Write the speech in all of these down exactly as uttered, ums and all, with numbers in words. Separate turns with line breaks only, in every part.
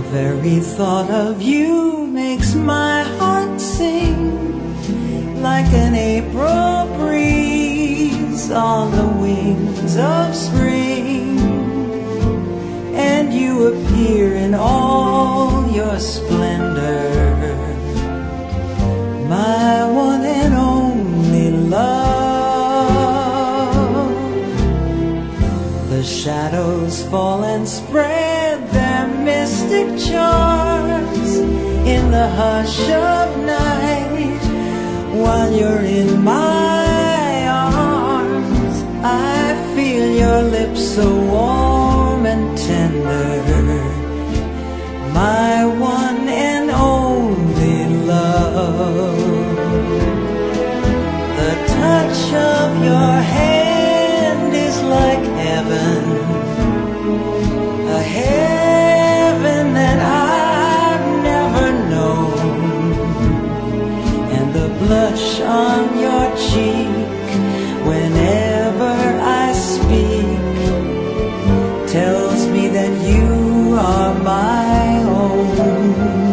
The very thought of you makes my heart sing like an April breeze on the wings of spring. And you appear in all your splendor, my one and only love. The shadows fall and spread their mystic charms in the hush of night, while you're in my arms. I feel your lips so warm and tender, my one and only love. The touch of your hand is like heaven, a heaven that I've never known. And the blush on your cheek whenever I speak tells me that you are my own.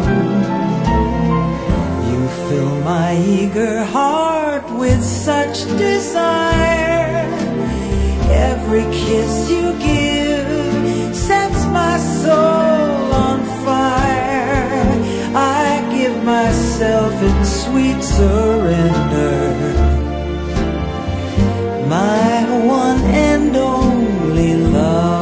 You fill my eager heart with such desire. Every kiss you give sets my soul on fire. I give myself in sweet surrender, my one and only love.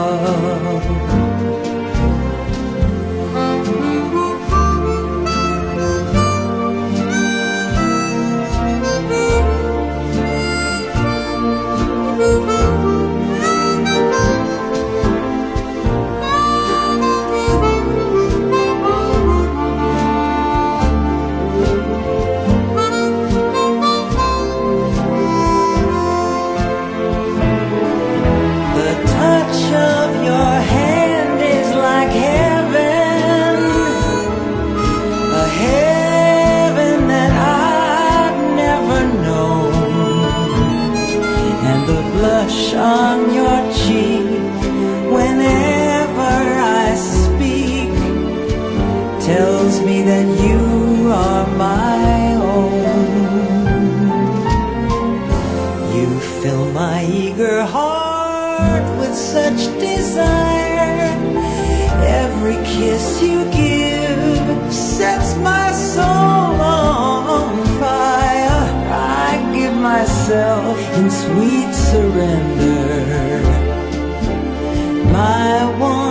On your cheek whenever I speak tells me that you are my own. You fill my eager heart with such desire. Every kiss you give sets my soul on fire. I give myself in sweet surrender, my one